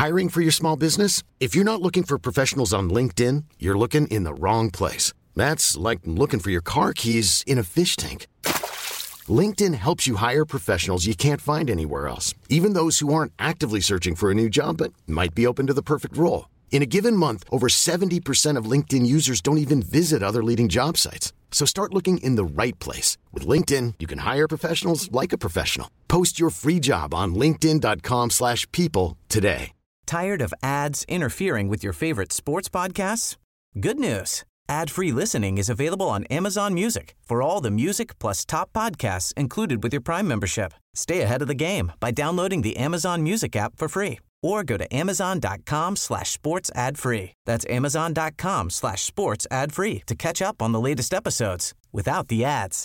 Hiring for your small business? If you're not looking for professionals on LinkedIn, you're looking in the wrong place. That's like looking for your car keys in a fish tank. LinkedIn helps you hire professionals you can't find anywhere else, even those who aren't actively searching for a new job but might be open to the perfect role. In a given month, over 70% of LinkedIn users don't even visit other leading job sites. So start looking in the right place. With LinkedIn, you can hire professionals like a professional. Post your free job on linkedin.com/people today. Tired of ads interfering with your favorite sports podcasts? Good news. Ad-free listening is available on Amazon Music for all the music plus top podcasts included with your Prime membership. Stay ahead of the game by downloading the Amazon Music app for free or go to amazon.com/sports ad free. That's amazon.com/sports ad free to catch up on the latest episodes without the ads.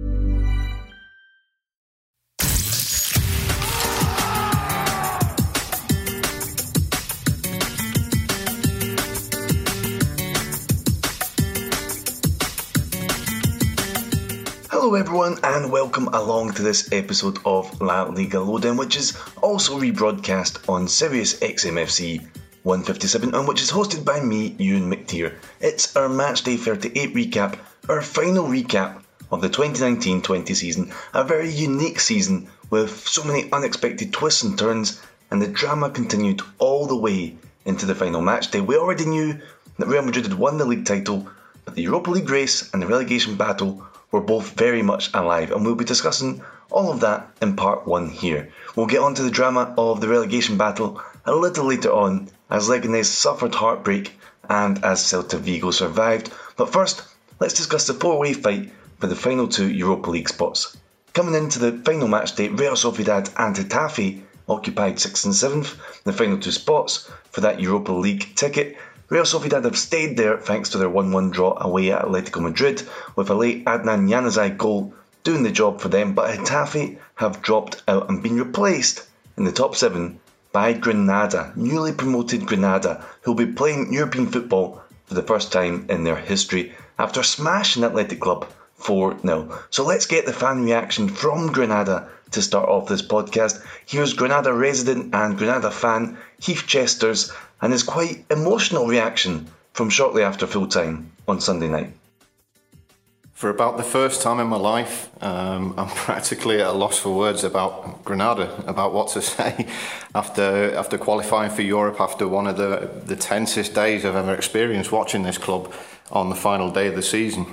Hello everyone and welcome along to this episode of La Liga Lowdown, which is also rebroadcast on Sirius XMFC 157 and which is hosted by me, Ewan McTeer. It's our Matchday 38 recap, our final recap of the 2019-20 season, a very unique season with so many unexpected twists and turns, and the drama continued all the way into the final matchday. We already knew that Real Madrid had won the league title, but the Europa League race and the relegation battle were both very much alive, and we'll be discussing all of that in part 1 here. We'll get on to the drama of the relegation battle a little later on, as Leganés suffered heartbreak and as Celta Vigo survived. But first, let's discuss the four-way fight for the final 2 Europa League spots. Coming into the final match day, Real Sociedad and Getafe occupied 6th and 7th, the final 2 spots for that Europa League ticket. Real Sociedad have stayed there thanks to their 1-1 draw away at Atletico Madrid, with a late Adnan Januzaj goal doing the job for them, but Getafe have dropped out and been replaced in the top 7 by Granada, newly promoted Granada, who will be playing European football for the first time in their history after smashing Athletic Club 4-0. So let's get the fan reaction from Granada to start off this podcast. Here's Granada resident and Granada fan Heath Chesters and his quite emotional reaction from shortly after full time on Sunday night. For about the first time in my life, I'm practically at a loss for words about Granada, about what to say after qualifying for Europe, after one of the tensest days I've ever experienced watching this club on the final day of the season.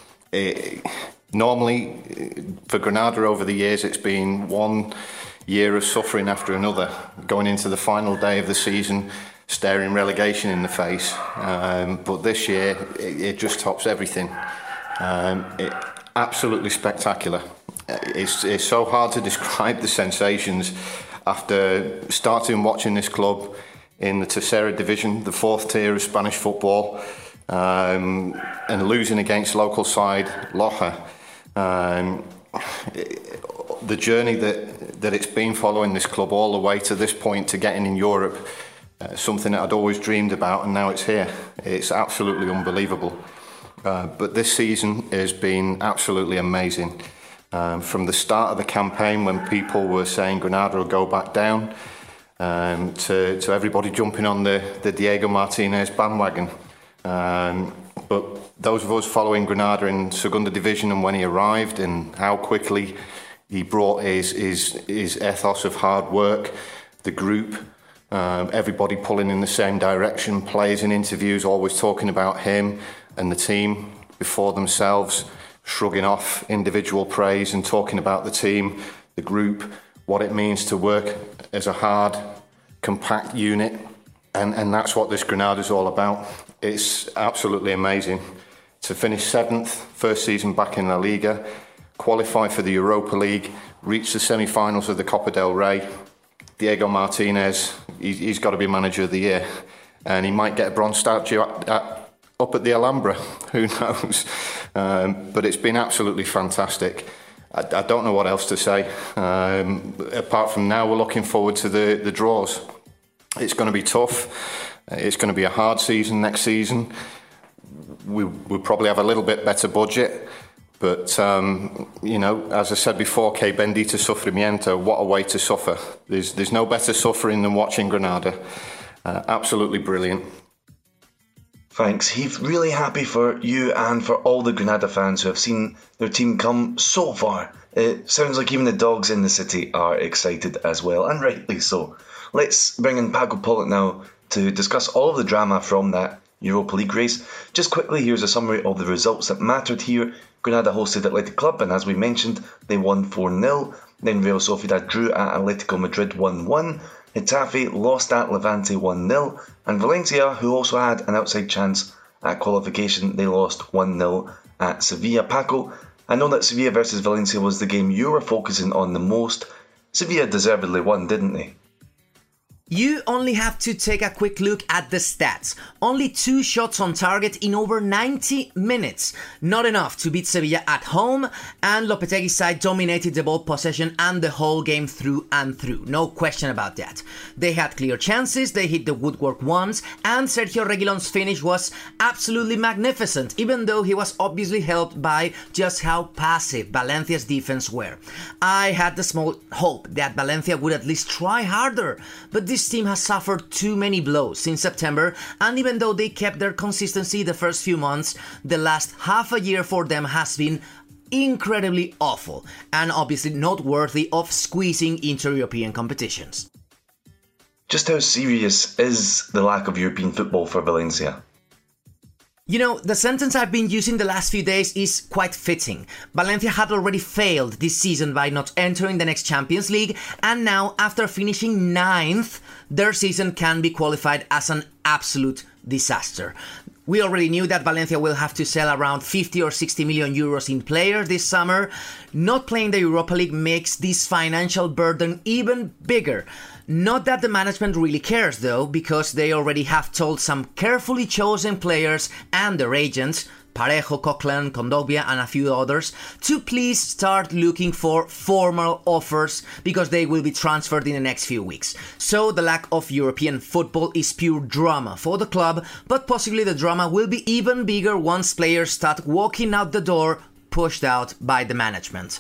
Normally, for Granada over the years, it's been one year of suffering after another, going into the final day of the season, staring relegation in the face. But this year, it just tops everything. Absolutely spectacular. It's so hard to describe the sensations after starting watching this club in the Tercera division, the 4th tier of Spanish football, and losing against local side Loja. The journey that it's been following this club all the way to this point, to getting in Europe, something that I'd always dreamed about, and now it's here. It's absolutely unbelievable. But this season has been absolutely amazing. From the start of the campaign, when people were saying Granada will go back down, to everybody jumping on the Diego Martinez bandwagon. But those of us following Granada in Segunda Division, and when he arrived and how quickly he brought his ethos of hard work, the group, everybody pulling in the same direction, players in interviews always talking about him and the team before themselves, shrugging off individual praise and talking about the team, the group, what it means to work as a hard, compact unit. And that's what this Granada's all about. It's absolutely amazing to finish 7th, first season back in La Liga, qualify for the Europa League, reach the semi-finals of the Copa del Rey. Diego Martinez, he's got to be manager of the year, and he might get a bronze statue up at the Alhambra, who knows. But it's been absolutely fantastic. I don't know what else to say. Apart from now, we're looking forward to the draws. It's going to be tough. It's going to be a hard season next season. We'll probably have a little bit better budget, But, as I said before, que bendito sufrimiento, what a way to suffer. There's no better suffering than watching Granada. Absolutely brilliant. Thanks, Heath. Really happy for you and for all the Granada fans who have seen their team come so far. It sounds like even the dogs in the city are excited as well, and rightly so. Let's bring in Paco Pollitt now to discuss all of the drama from that Europa League race. Just quickly, here's a summary of the results that mattered here. Granada hosted Athletic Club, and as we mentioned, they won 4-0. Then Real Sociedad drew at Atletico Madrid 1-1. Getafe lost at Levante 1-0. And Valencia, who also had an outside chance at qualification, they lost 1-0 at Sevilla. Paco, I know that Sevilla versus Valencia was the game you were focusing on the most. Sevilla deservedly won, didn't they? You only have to take a quick look at the stats. Only 2 shots on target in over 90 minutes. Not enough to beat Sevilla at home, and Lopetegui's side dominated the ball possession and the whole game through and through. No question about that. They had clear chances, they hit the woodwork once, and Sergio Reguilón's finish was absolutely magnificent, even though he was obviously helped by just how passive Valencia's defense were. I had the small hope that Valencia would at least try harder, but this team has suffered too many blows since September, and even though they kept their consistency the first few months, the last half a year for them has been incredibly awful, and obviously not worthy of squeezing into European competitions. Just how serious is the lack of European football for Valencia? You know, the sentence I've been using the last few days is quite fitting. Valencia had already failed this season by not entering the next Champions League, and now, after finishing 9th, their season can be qualified as an absolute disaster. We already knew that Valencia will have to sell around 50 or 60 million euros in players this summer. Not playing the Europa League makes this financial burden even bigger. Not that the management really cares though, because they already have told some carefully chosen players and their agents, Parejo, Coquelin, Kondogbia and a few others, to please start looking for formal offers because they will be transferred in the next few weeks. So the lack of European football is pure drama for the club, but possibly the drama will be even bigger once players start walking out the door, pushed out by the management.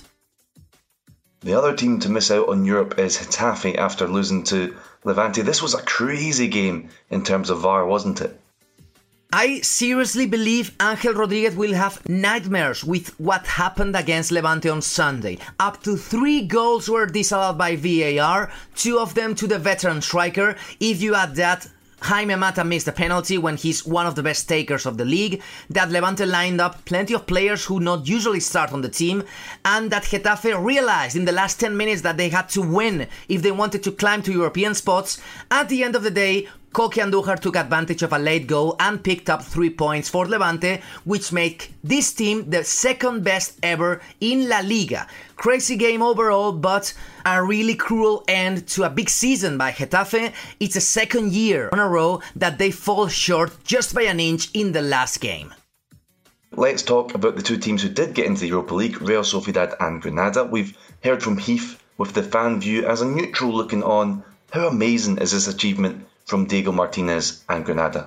The other team to miss out on Europe is Getafe after losing to Levante. This was a crazy game in terms of VAR, wasn't it? I seriously believe Ángel Rodríguez will have nightmares with what happened against Levante on Sunday. Up to 3 goals were disallowed by VAR, 2 of them to the veteran striker. If you add that, Jaime Mata missed a penalty when he's one of the best takers of the league, that Levante lined up plenty of players who not usually start on the team, and that Getafe realized in the last 10 minutes that they had to win if they wanted to climb to European spots. At the end of the day, Koke Andújar took advantage of a late goal and picked up 3 points for Levante, which made this team the second best ever in La Liga. Crazy game overall, but a really cruel end to a big season by Getafe. It's the second year in a row that they fall short just by an inch in the last game. Let's talk about the 2 teams who did get into the Europa League, Real Sociedad and Granada. We've heard from Heath with the fan view as a neutral looking on. How amazing is this achievement from Diego Martinez and Granada?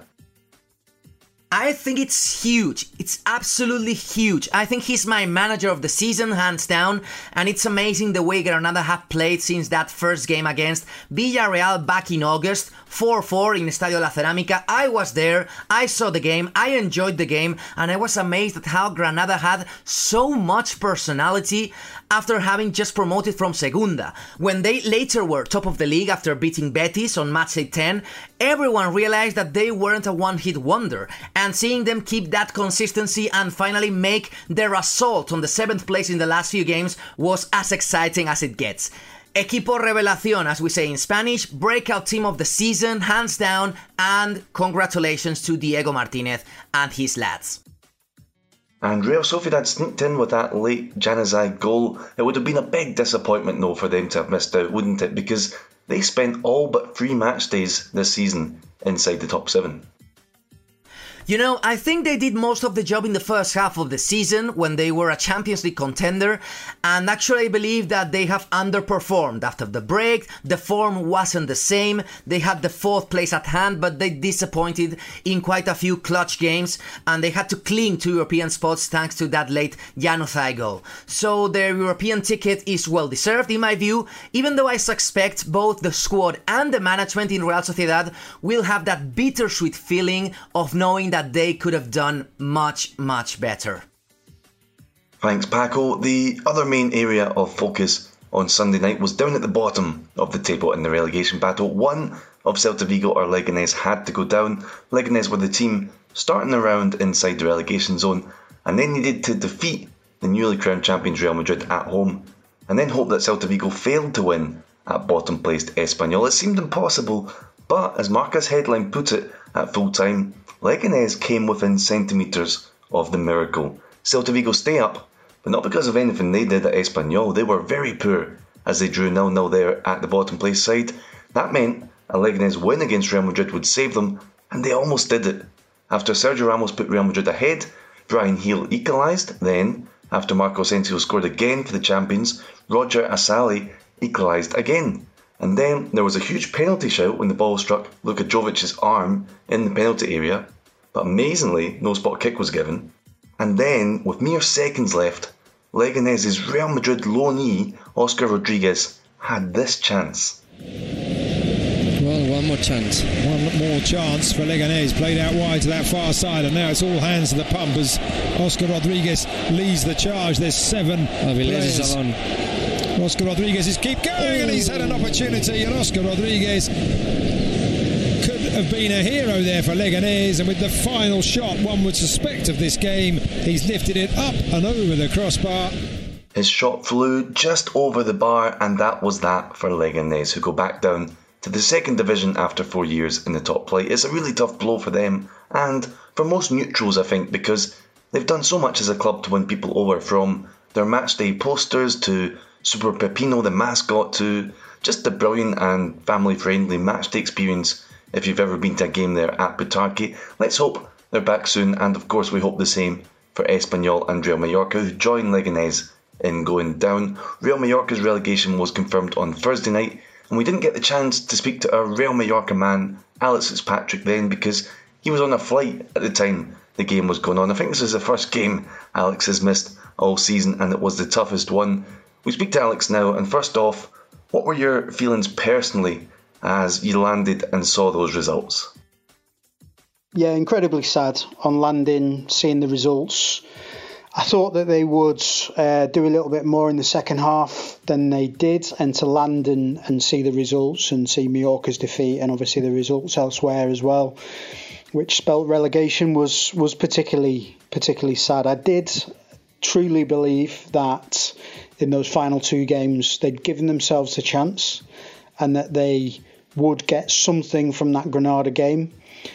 I think it's huge. It's absolutely huge. I think he's my manager of the season, hands down, and it's amazing the way Granada have played since that first game against Villarreal back in August, 4-4 in Estadio La Cerámica. I was there, I saw the game, I enjoyed the game, and I was amazed at how Granada had so much personality after having just promoted from Segunda. When they later were top of the league after beating Betis on matchday 10, everyone realized that they weren't a one-hit wonder, and seeing them keep that consistency and finally make their assault on the 7th place in the last few games was as exciting as it gets. Equipo Revelación, as we say in Spanish, breakout team of the season, hands down, and congratulations to Diego Martinez and his lads. And Real Sociedad sneaked in with that late Januzaj goal. It would have been a big disappointment though for them to have missed out, wouldn't it? Because they spent all but 3 match days this season inside the top 7. You know, I think they did most of the job in the first half of the season when they were a Champions League contender, and actually I believe that they have underperformed. After the break, the form wasn't the same. They had the 4th place at hand, but they disappointed in quite a few clutch games, and they had to cling to European spots thanks to that late Jan Othai goal. So their European ticket is well deserved in my view, even though I suspect both the squad and the management in Real Sociedad will have that bittersweet feeling of knowing that they could have done much, much better. Thanks, Paco. The other main area of focus on Sunday night was down at the bottom of the table in the relegation battle. One of Celta Vigo or Leganés had to go down. Leganés were the team starting the round inside the relegation zone and then needed to defeat the newly crowned champions Real Madrid at home and then hope that Celta Vigo failed to win at bottom-placed Espanyol. It seemed impossible, but as Marca's headline put it at full time, Leganés came within centimetres of the miracle. Celta Vigo stay up, but not because of anything they did at Espanyol. They were very poor as they drew 0-0 there at the bottom place side. That meant a Leganés win against Real Madrid would save them, and they almost did it. After Sergio Ramos put Real Madrid ahead, Bryan Gil equalised. Then, after Marco Asensio scored again for the champions, Roger Asali equalised again. And then there was a huge penalty shout when the ball struck Luka Jovic's arm in the penalty area, but amazingly no spot kick was given. And then, with mere seconds left, Leganés' Real Madrid loanee Oscar Rodriguez had this chance. Well, one more chance. One more chance for Leganés, played out wide to that far side, and now it's all hands to the pump as Oscar Rodriguez leads the charge. There's 7 players. Oscar Rodriguez is keep going, and he's had an opportunity, and Oscar Rodriguez could have been a hero there for Leganés, and with the final shot one would suspect of this game, he's lifted it up and over the crossbar. His shot flew just over the bar, and that was that for Leganés, who go back down to the second division after 4 years in the top flight. It's a really tough blow for them, and for most neutrals I think, because they've done so much as a club to win people over, from their matchday posters to Super Pepino the mascot to just the brilliant and family-friendly matchday experience if you've ever been to a game there at Butarque. Let's hope they're back soon, and of course we hope the same for Espanyol and Real Mallorca, who join Leganés in going down. Real Mallorca's relegation was confirmed on Thursday night, and we didn't get the chance to speak to our Real Mallorca man, Alex Fitzpatrick, then because he was on a flight at the time the game was going on. I think this is the first game Alex has missed all season, and it was the toughest one. We speak to Alex now, and first off, what were your feelings personally as you landed and saw those results? Yeah, incredibly sad on landing, seeing the results. I thought that they would do a little bit more in the second half than they did, and to land and see the results and see Mallorca's defeat and obviously the results elsewhere as well, which spelt relegation, was particularly sad. I did truly believe that in those final 2 games they'd given themselves a chance and that they would get something from that Granada game.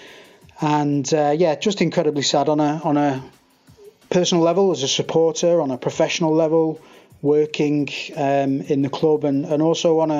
And just incredibly sad on a personal level, as a supporter, on a professional level, working in the club, and also on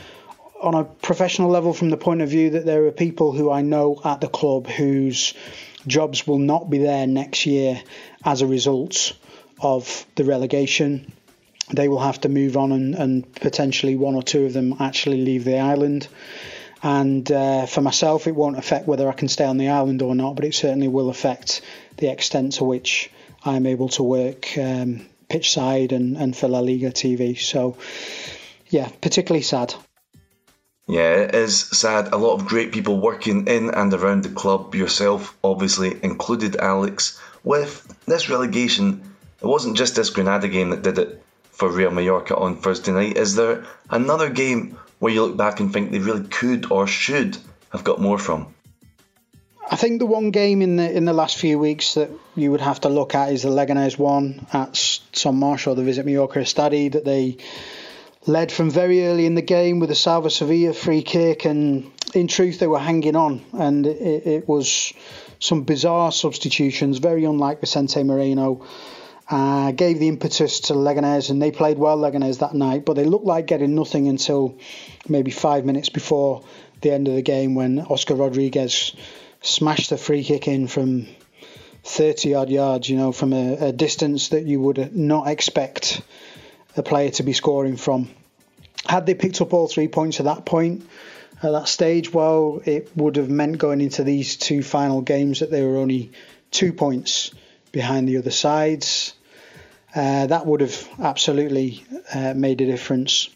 a professional level from the point of view that there are people who I know at the club whose jobs will not be there next year as a result of the relegation. They will have to move on, and potentially 1 or 2 of them actually leave the island. And for myself, it won't affect whether I can stay on the island or not, but it certainly will affect the extent to which I'm able to work pitch side and for La Liga TV. So, yeah, particularly sad. Yeah, it is sad. A lot of great people working in and around the club, yourself obviously included, Alex. With this relegation, it wasn't just this Granada game that did it for Real Mallorca on Thursday night. Is there another game where you look back and think they really could or should have got more from? I think the one game in the last few weeks that you would have to look at is the Leganés one at Son Moix, or the Visit Mallorca Estadi, that they led from very early in the game with a Salva Sevilla free kick, and in truth they were hanging on, and it was some bizarre substitutions, very unlike Vicente Moreno. Gave the impetus to Leganés, and they played well, Leganés, that night, but they looked like getting nothing until maybe 5 minutes before the end of the game, when Oscar Rodriguez smashed the free kick in from 30-odd yards, from a distance that you would not expect a player to be scoring from. Had they picked up all 3 points at that stage, well, it would have meant going into these two final games that they were only 2 points behind the other sides. That would have absolutely made a difference.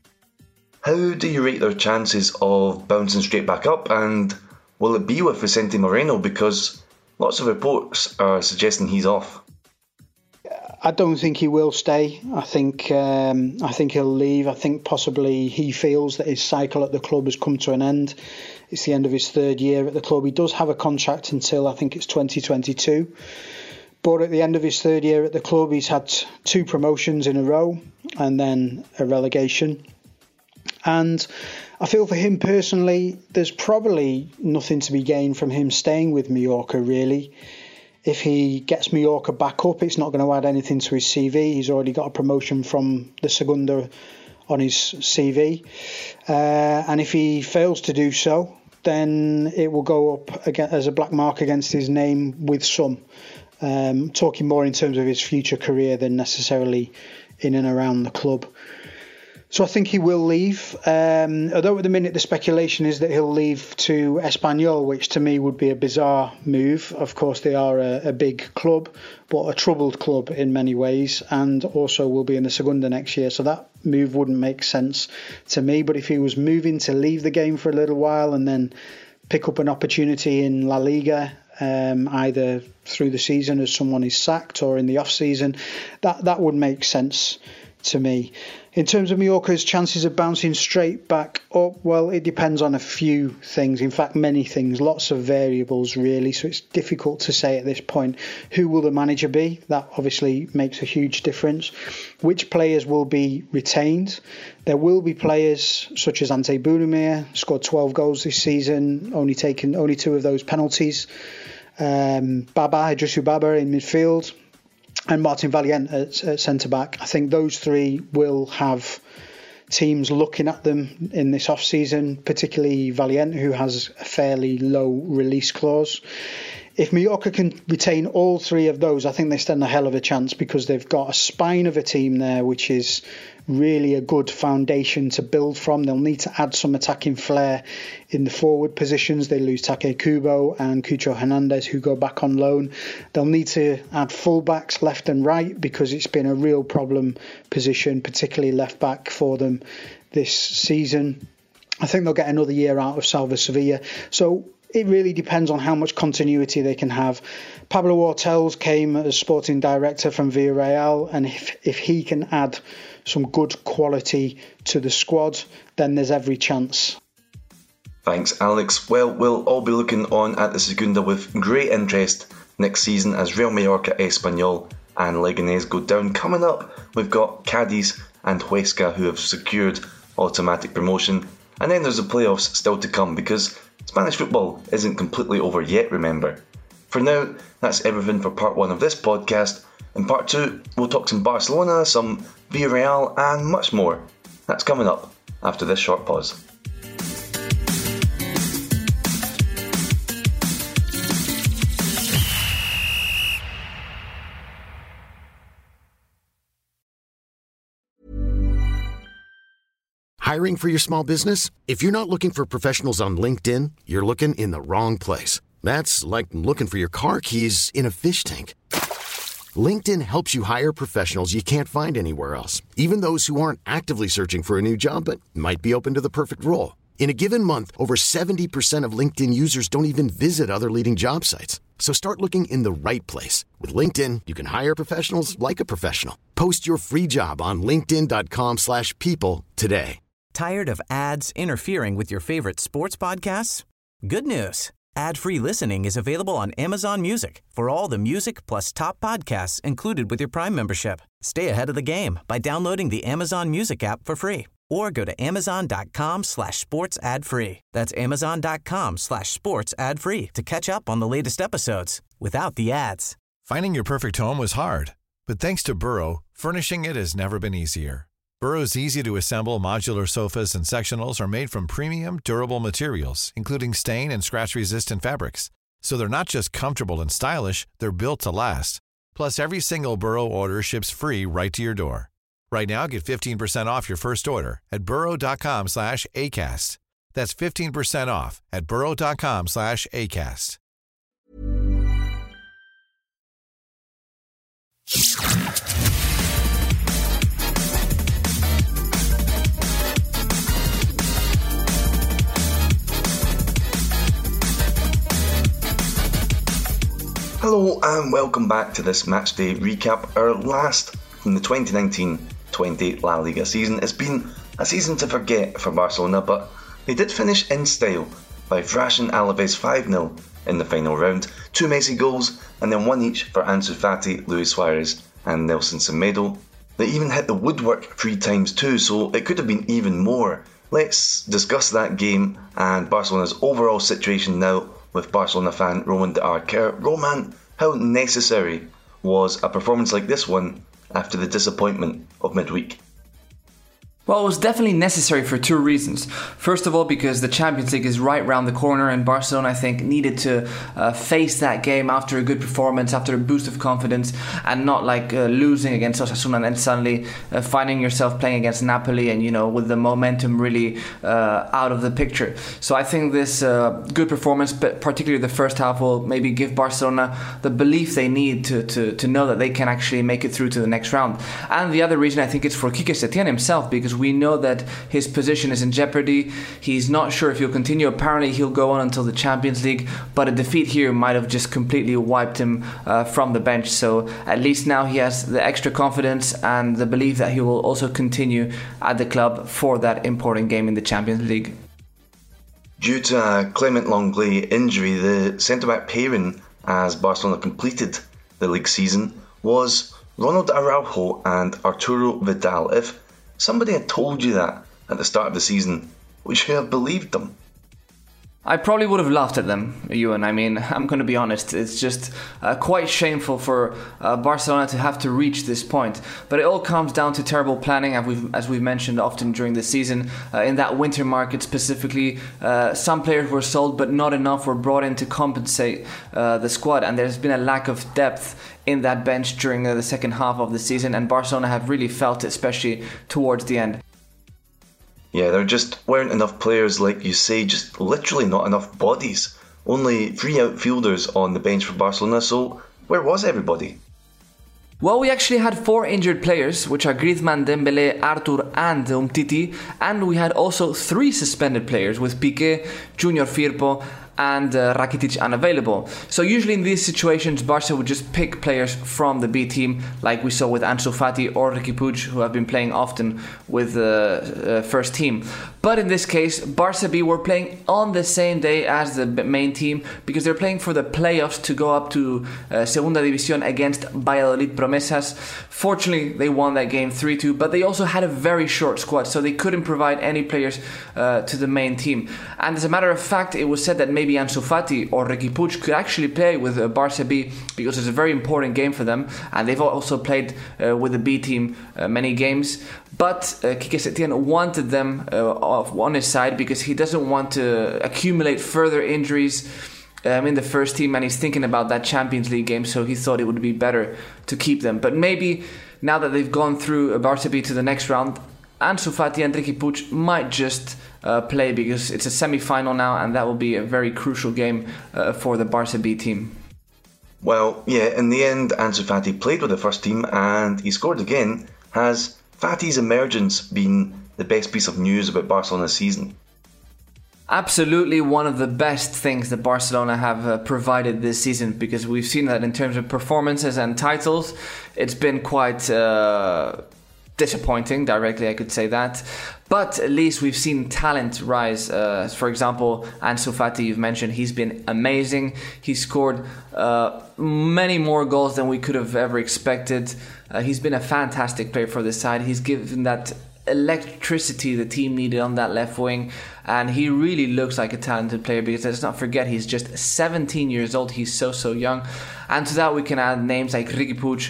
How do you rate their chances of bouncing straight back up, and will it be with Vicente Moreno, because lots of reports are suggesting he's off? I don't think he will stay. I think he'll leave. I think possibly he feels that his cycle at the club has come to an end. It's the end of his third year at the club. He does have a contract until I think it's 2022. But at the end of his third year at the club, he's had 2 promotions in a row and then a relegation. And I feel for him personally, there's probably nothing to be gained from him staying with Mallorca, really. If he gets Mallorca back up, it's not going to add anything to his CV. He's already got a promotion from the Segunda on his CV. And if he fails to do so, then it will go up again as a black mark against his name with some. Talking more in terms of his future career than necessarily in and around the club. So I think he will leave, although at the minute the speculation is that he'll leave to Espanyol, which to me would be a bizarre move. Of course, they are a big club, but a troubled club in many ways, and also will be in the Segunda next year. So that move wouldn't make sense to me. But if he was moving to leave the game for a little while and then pick up an opportunity in La Liga, either through the season as someone is sacked or in the off-season, that would make sense to me. In terms of Mallorca's chances of bouncing straight back up, well, it depends on a few things. In fact, many things, lots of variables really. So it's difficult to say at this point. Who will the manager be? That obviously makes a huge difference. Which players will be retained? There will be players such as Ante Budimir, scored 12 goals this season, only 2 of those penalties. Idrisu Baba in midfield. And Martin Valiente at centre-back. I think those 3 will have teams looking at them in this off-season, particularly Valiente, who has a fairly low release clause. If Mallorca can retain all 3 of those, I think they stand a hell of a chance, because they've got a spine of a team there which is really a good foundation to build from. They'll need to add some attacking flair in the forward positions. They lose Take Kubo and Cucho Hernandez, who go back on loan. They'll need to add fullbacks left and right, because it's been a real problem position, particularly left back for them this season. I think they'll get another year out of Salva Sevilla. So it really depends on how much continuity they can have. Pablo Ortells came as sporting director from Villarreal, and if he can add some good quality to the squad, then there's every chance. Thanks, Alex. Well, we'll all be looking on at the Segunda with great interest next season as Real Mallorca, Espanyol and Leganés go down. Coming up, we've got Cadiz and Huesca, who have secured automatic promotion. And then there's the playoffs still to come, because Spanish football isn't completely over yet, remember. For now, that's everything for part 1 of this podcast. In part 2, we'll talk some Barcelona, some Villarreal and much more. That's coming up after this short pause. Hiring for your small business? If you're not looking for professionals on LinkedIn, you're looking in the wrong place. That's like looking for your car keys in a fish tank. LinkedIn helps you hire professionals you can't find anywhere else, even those who aren't actively searching for a new job but might be open to the perfect role. In a given month, over 70% of LinkedIn users don't even visit other leading job sites. So start looking in the right place. With LinkedIn, you can hire professionals like a professional. Post your free job on linkedin.com/people today. Tired of ads interfering with your favorite sports podcasts? Good news. Ad-free listening is available on Amazon Music for all the music plus top podcasts included with your Prime membership. Stay ahead of the game by downloading the Amazon Music app for free, or go to amazon.com/sports ad free. That's amazon.com/sports ad free to catch up on the latest episodes without the ads. Finding your perfect home was hard, but thanks to Burrow, furnishing it has never been easier. Burrow's easy-to-assemble modular sofas and sectionals are made from premium, durable materials, including stain and scratch-resistant fabrics. So they're not just comfortable and stylish, they're built to last. Plus, every single Burrow order ships free right to your door. Right now, get 15% off your first order at burrow.com/ACAST. That's 15% off at burrow.com/ACAST. Hello and welcome back to this matchday recap, our last from the 2019-20 La Liga season. It's been a season to forget for Barcelona, but they did finish in style by thrashing Alaves 5-0 in the final round, 2 Messi goals and then 1 each for Ansu Fati, Luis Suarez and Nelson Semedo. They even hit the woodwork 3 times too, so it could have been even more. Let's discuss that game and Barcelona's overall situation now with Barcelona fan Roman de Arquer. Roman, how necessary was a performance like this one after the disappointment of midweek? Well, it was definitely necessary for 2 reasons. First of all, because the Champions League is right round the corner and Barcelona, I think, needed to face that game after a good performance, after a boost of confidence, and not losing against Osasuna and then suddenly finding yourself playing against Napoli and, with the momentum really out of the picture. So I think this good performance, but particularly the first half, will maybe give Barcelona the belief they need to know that they can actually make it through to the next round. And the other reason, I think, it's for Quique Setién himself, because we know that his position is in jeopardy. He's not sure if he'll continue. Apparently he'll go on until the Champions League, but a defeat here might have just completely wiped him from the bench. So at least now he has the extra confidence and the belief that he will also continue at the club for that important game in the Champions League. Due to a Clement Lenglet injury, the centre-back pairing as Barcelona completed the league season was Ronald Araujo and Arturo Vidal. If somebody had told you that at the start of the season, would you have believed them? I probably would have laughed at them, Ewan. I mean, I'm going to be honest. It's just quite shameful for Barcelona to have to reach this point. But it all comes down to terrible planning, as we've mentioned often during the season. In that winter market specifically, some players were sold, but not enough were brought in to compensate the squad. And there's been a lack of depth in that bench during the second half of the season. And Barcelona have really felt it, especially towards the end. Yeah, there just weren't enough players, like you say, just literally not enough bodies. Only 3 outfielders on the bench for Barcelona, so where was everybody? Well, we actually had 4 injured players, which are Griezmann, Dembélé, Arthur and Umtiti, and we had also 3 suspended players with Piqué, Junior Firpo and Rakitic unavailable. So usually in these situations, Barca would just pick players from the B team, like we saw with Ansu Fati or Riqui Puig, who have been playing often with the first team. But in this case, Barca B were playing on the same day as the main team because they're playing for the playoffs to go up to Segunda División against Valladolid Promesas. Fortunately, they won that game 3-2, but they also had a very short squad, so they couldn't provide any players to the main team. And as a matter of fact, it was said that maybe Ansu Fati or Riqui Puig could actually play with Barca B because it's a very important game for them, and they've also played with the B team many games. But Quique Setién wanted them on his side because he doesn't want to accumulate further injuries in the first team, and he's thinking about that Champions League game, so he thought it would be better to keep them. But maybe now that they've gone through Barca B to the next round, Ansu Fati and Riqui Puig might just play because it's a semi-final now, and that will be a very crucial game for the Barca B team. Well, yeah, in the end, Ansu Fati played with the first team and he scored again. Has Fati's emergence been the best piece of news about Barcelona's season? Absolutely one of the best things that Barcelona have provided this season, because we've seen that in terms of performances and titles, it's been quite disappointing, directly I could say that. But at least we've seen talent rise. For example, Ansu Fati, you've mentioned, he's been amazing. He scored many more goals than we could have ever expected. He's been a fantastic player for this side. He's given that electricity the team needed on that left wing, and he really looks like a talented player, because let's not forget he's just 17 years old. He's so young. And to that we can add names like Riqui Puig,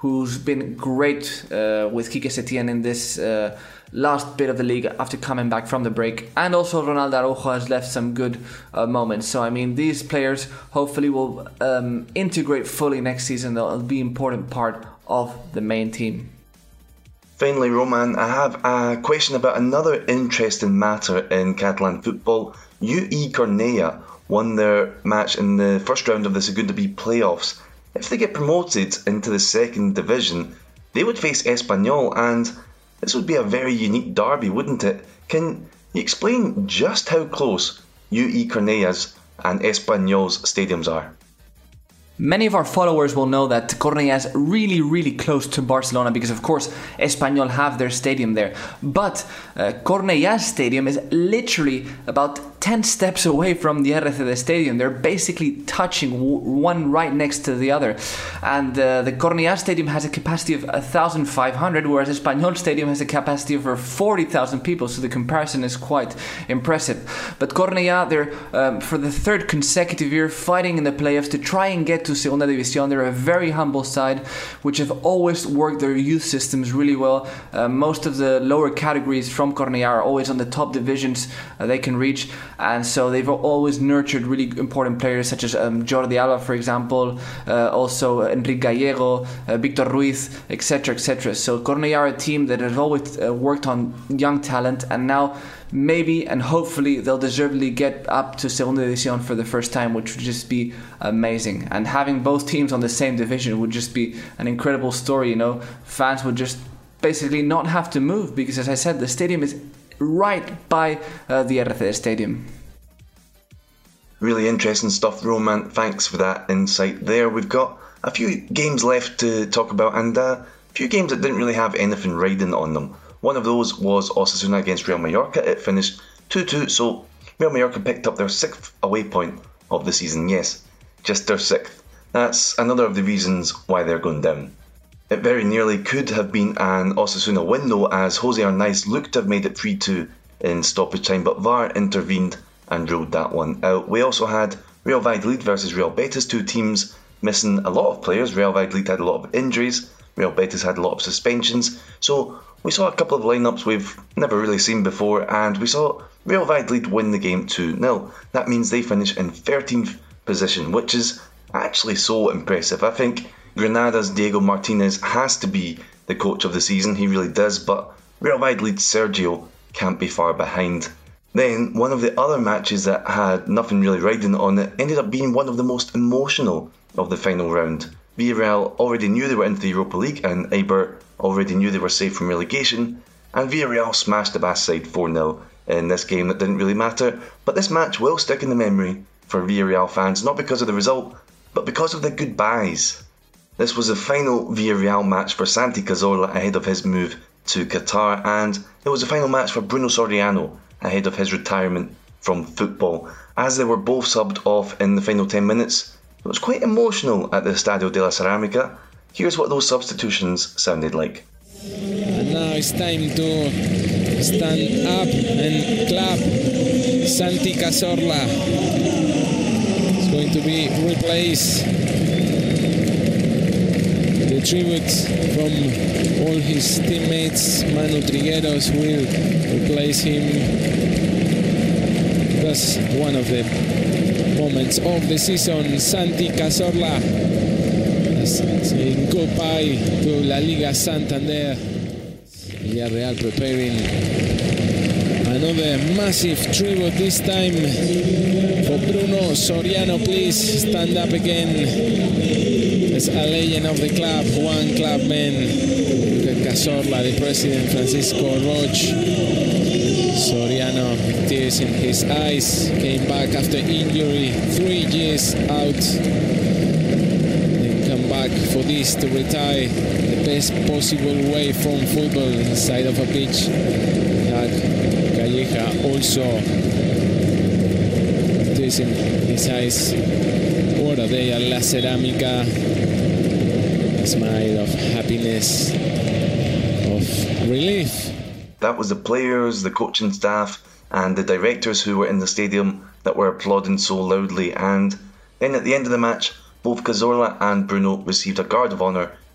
who's been great with Quique Setién in this last bit of the league after coming back from the break. And also Ronaldo Araujo has left some good moments. So, I mean, these players hopefully will integrate fully next season. They'll be an important part of the main team. Finally, Roman, I have a question about another interesting matter in Catalan football. UE Cornellà won their match in the first round of the Segunda B playoffs. If they get promoted into the second division, they would face Espanyol, and this would be a very unique derby, wouldn't it? Can you explain just how close UE Cornella's and Espanyol's stadiums are? Many of our followers will know that Cornellà is really, really close to Barcelona because, of course, Espanyol have their stadium there. But Cornella's stadium is literally about 10 steps away from the RCD stadium. They're basically touching one right next to the other. And the Cornellà stadium has a capacity of 1,500, whereas Espanyol stadium has a capacity of over 40,000 people. So the comparison is quite impressive. But Cornellà, they're for the third consecutive year fighting in the playoffs to try and get to Segunda División. They're a very humble side which have always worked their youth systems really well. Most of the lower categories from Cornellà are always on the top divisions they can reach, and so they've always nurtured really important players such as Jordi Alba, for example, also Enrique Gallego, Victor Ruiz, etc., etc. So Cornellà are a team that has always worked on young talent, and now maybe and hopefully they'll deservedly get up to Segunda División for the first time, which would just be amazing. And having both teams on the same division would just be an incredible story, you know. Fans would just basically not have to move because, as I said, the stadium is right by the RCD stadium. Really interesting stuff, Roman. Thanks for that insight there. We've got a few games left to talk about, and a few games that didn't really have anything riding on them. One of those was Osasuna against Real Mallorca. It finished 2-2, so Real Mallorca picked up their 6th away point of the season. Yes, just their 6th. That's another of the reasons why they're going down. It very nearly could have been an Osasuna win though, as Jose Arnaiz looked to have made it 3-2 in stoppage time, but VAR intervened and ruled that one out. We also had Real Valladolid versus Real Betis, two teams missing a lot of players. Real Valladolid had a lot of injuries, Real Betis had a lot of suspensions, so we saw a couple of lineups we've never really seen before, and we saw Real Valladolid win the game 2-0. That means they finish in 13th position, which is actually so impressive. I think Granada's Diego Martinez has to be the coach of the season, he really does, but Real Valladolid's Sergio can't be far behind. Then, one of the other matches that had nothing really riding on it ended up being one of the most emotional of the final round. Villarreal already knew they were into the Europa League, and Eibar already knew they were safe from relegation, and Villarreal smashed the Basque side 4-0 in this game that didn't really matter, but this match will stick in the memory for Villarreal fans, not because of the result, but because of the goodbyes. This was the final Villarreal match for Santi Cazorla ahead of his move to Qatar, and it was the final match for Bruno Soriano ahead of his retirement from football. As they were both subbed off in the final 10 minutes, it was quite emotional at the Estadio de la Ceramica. Here's what those substitutions sounded like. And now it's time to stand up and clap. Santi Cazorla is going to be replaced. The tribute from all his teammates. Manu Trigueros will replace him. That's one of the moments of the season. Santi Cazorla saying goodbye to La Liga Santander. Villarreal preparing another massive tribute, this time for Bruno Soriano. Please stand up again. As a legend of the club, one club man, Cazorla, the president, Francisco Roig. Soriano, tears in his eyes, came back after injury, 3 years out, then come back for this to retire the best possible way from football, inside of a pitch. Calleja also tears in his eyes. What a day at La Ceramica, a smile of happiness, of relief. That was the players, the coaching staff and the directors who were in the stadium that were applauding so loudly. And then at the end of the match, both Cazorla and Bruno received a guard of honour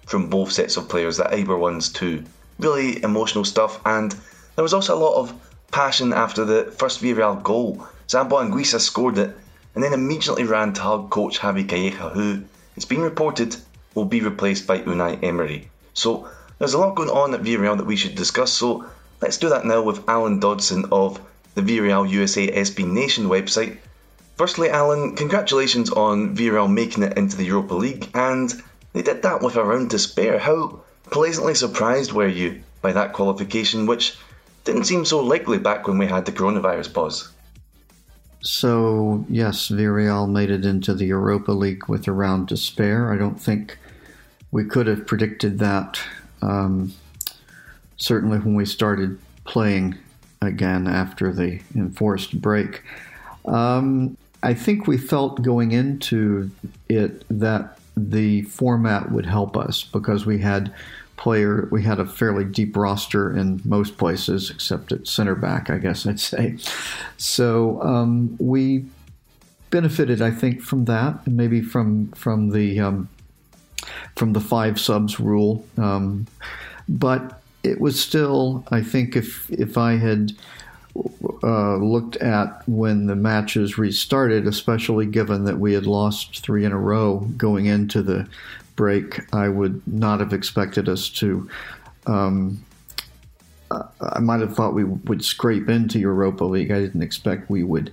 from both sets of players, the Eibar ones too. Really emotional stuff, and there was also a lot of passion after the first Villarreal goal. Zambo Anguissa scored it and then immediately ran to hug coach Javi Calleja, who, it's been reported, will be replaced by Unai Emery. So there's a lot going on at Villarreal that we should discuss, so let's do that now with Alan Dodson of the Villarreal USA SB Nation website. Firstly, Alan, congratulations on Villarreal making it into the Europa League, and they did that with a round to spare. How pleasantly surprised were you by that qualification, which didn't seem so likely back when we had the coronavirus pause? So, yes, Villarreal made it into the Europa League with a round to spare. I don't think we could have predicted that, certainly when we started playing again after the enforced break. I think we felt going into it that the format would help us because we had a fairly deep roster in most places except at center back, I guess I'd say. So we benefited, I think, from that, and maybe from the 5 subs rule. But it was still, I think, if I had looked at when the matches restarted, especially given that we had lost 3 in a row going into the break, I would not have expected us to. I might have thought we would scrape into Europa League. I didn't expect we would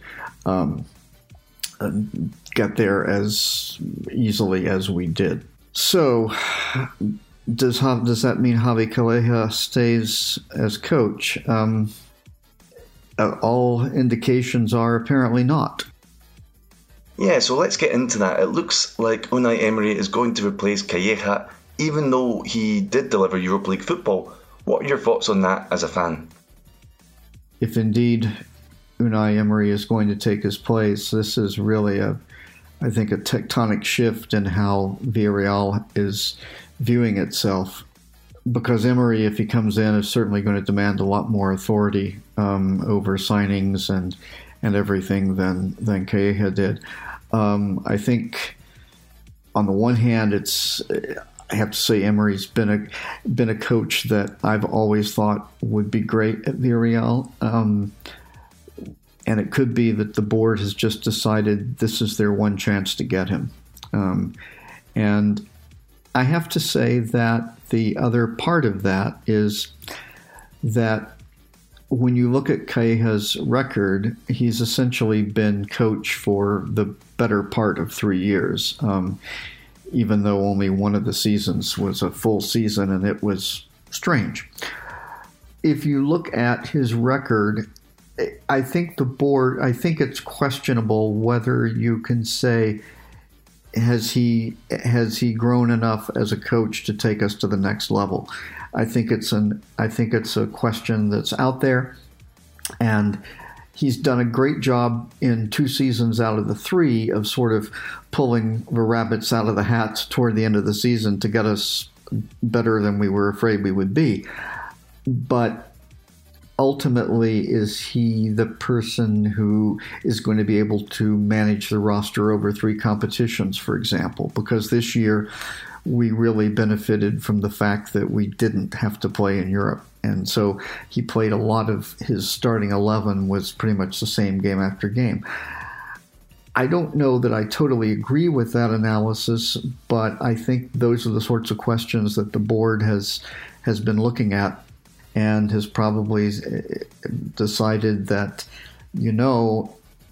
get there as easily as we did. So, does that mean Javi Calleja stays as coach? All indications are apparently not. Yeah, so let's get into that. It looks like Unai Emery is going to replace Calleja, even though he did deliver Europa League football. What are your thoughts on that as a fan? If indeed Unai Emery is going to take his place, this is really I think a tectonic shift in how Villarreal is viewing itself. Because Emery, if he comes in, is certainly going to demand a lot more authority over signings and everything than Calleja did. I think, on the one hand, I have to say Emery's been a coach that I've always thought would be great at Villarreal, and it could be that the board has just decided this is their one chance to get him. And I have to say that the other part of that is that when you look at Calleja's record, he's essentially been coach for the better part of 3 years, even though only one of the seasons was a full season, and it was strange. If you look at his record, I think it's questionable whether you can say, has he grown enough as a coach to take us to the next level? I think it's a question that's out there, and he's done a great job in 2 seasons out of the 3 of sort of pulling the rabbits out of the hat toward the end of the season to get us better than we were afraid we would be. But ultimately, is he the person who is going to be able to manage the roster over 3 competitions, for example? Because this year we really benefited from the fact that we didn't have to play in Europe. And so he played a lot of his starting 11 was pretty much the same game after game. I don't know that I totally agree with that analysis, but I think those are the sorts of questions that the board has been looking at and has probably decided that, you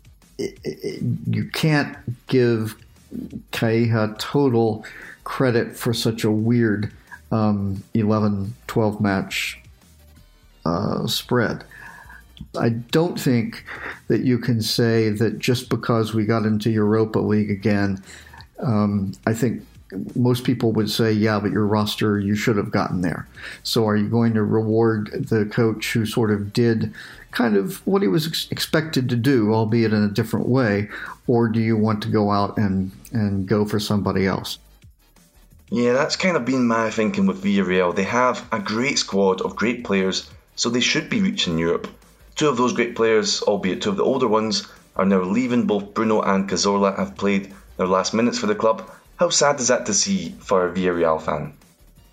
can't give Calleja total credit for such a weird 11-12 match spread. I don't think that you can say that just because we got into Europa League again, I think most people would say, yeah, but your roster, you should have gotten there. So are you going to reward the coach who sort of did kind of what he was expected to do, albeit in a different way, or do you want to go out and go for somebody else? Yeah, that's kind of been my thinking with Villarreal. They have a great squad of great players, so they should be reaching Europe. 2 of those great players, albeit 2 of the older ones, are now leaving. Both Bruno and Cazorla have played their last minutes for the club. How sad is that to see for a Villarreal fan?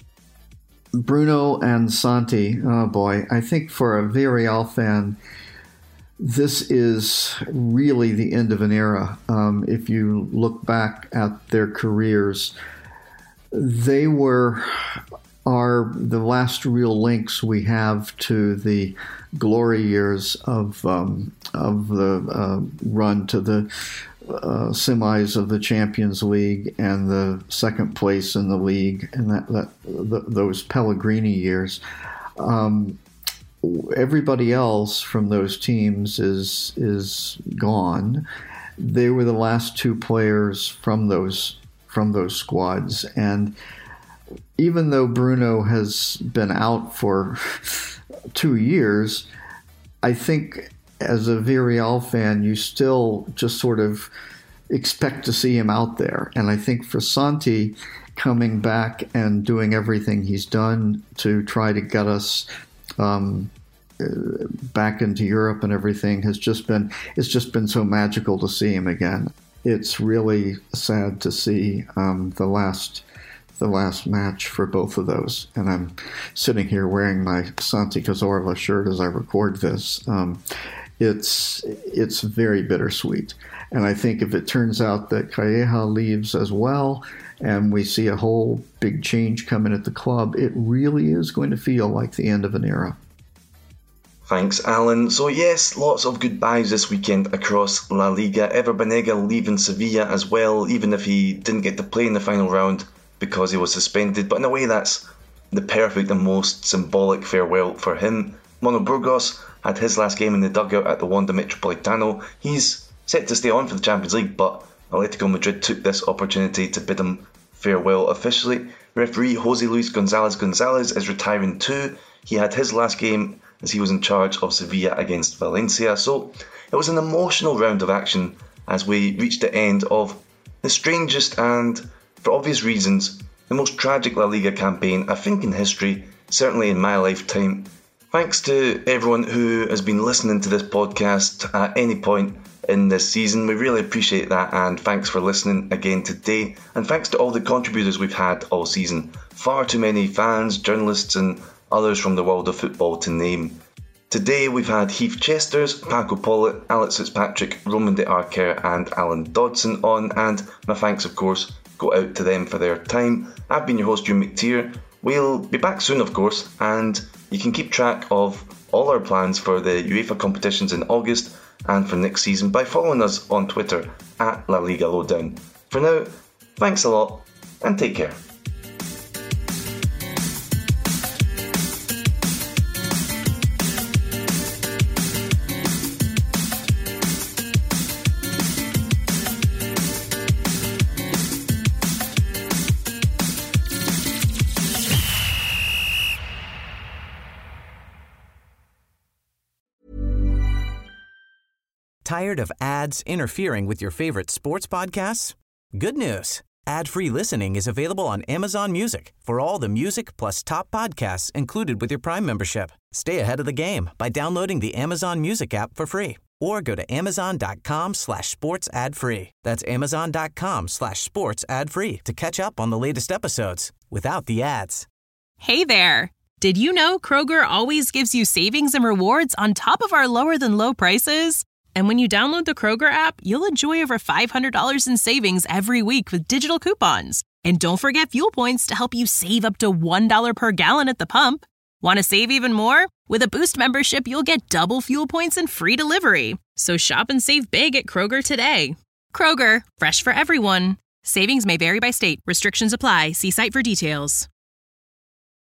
Bruno and Santi, oh boy, I think for a Villarreal fan, this is really the end of an era. If you look back at their careers, they are the last real links we have to the glory years of the run to the semis of the Champions League and the second place in the league, and those Pellegrini years. Everybody else from those teams is gone. They were the last two players from those squads, and even though Bruno has been out for 2 years, I think as a Villarreal fan, you still just sort of expect to see him out there. And I think for Santi, coming back and doing everything he's done to try to get us back into Europe and everything it's just been so magical to see him again. It's really sad to see the last match for both of those. And I'm sitting here wearing my Santi Cazorla shirt as I record this. It's very bittersweet. And I think if it turns out that Calleja leaves as well, and we see a whole big change coming at the club, it really is going to feel like the end of an era. Thanks, Alan. So yes, lots of goodbyes this weekend across La Liga. Ever Banega leaving Sevilla as well, even if he didn't get to play in the final round because he was suspended. But in a way, that's the perfect and most symbolic farewell for him. Mono Burgos had his last game in the dugout at the Wanda Metropolitano. He's set to stay on for the Champions League, but Atletico Madrid took this opportunity to bid him farewell officially. Referee Jose Luis Gonzalez is retiring too. He had his last game as he was in charge of Sevilla against Valencia. So it was an emotional round of action as we reached the end of the strangest and, for obvious reasons, the most tragic La Liga campaign, I think, in history, certainly in my lifetime. Thanks to everyone who has been listening to this podcast at any point in this season. We really appreciate that, and thanks for listening again today. And thanks to all the contributors we've had all season. Far too many fans, journalists and others from the world of football to name. Today we've had Heath Chesters, Paco Pollitt, Alex Fitzpatrick, Roman de Arquer and Alan Dodson on, and my thanks of course go out to them for their time. I've been your host, Hugh McTeer. We'll be back soon of course, and you can keep track of all our plans for the UEFA competitions in August and for next season by following us on Twitter at La Liga Lowdown. For now, thanks a lot and take care. Tired of ads interfering with your favorite sports podcasts? Good news. Ad-free listening is available on Amazon Music for all the music plus top podcasts included with your Prime membership. Stay ahead of the game by downloading the Amazon Music app for free or go to amazon.com/sports ad free. That's amazon.com/sports ad free to catch up on the latest episodes without the ads. Hey there. Did you know Kroger always gives you savings and rewards on top of our lower than low prices? And when you download the Kroger app, you'll enjoy over $500 in savings every week with digital coupons. And don't forget fuel points to help you save up to $1 per gallon at the pump. Want to save even more? With a Boost membership, you'll get double fuel points and free delivery. So shop and save big at Kroger today. Kroger, fresh for everyone. Savings may vary by state. Restrictions apply. See site for details.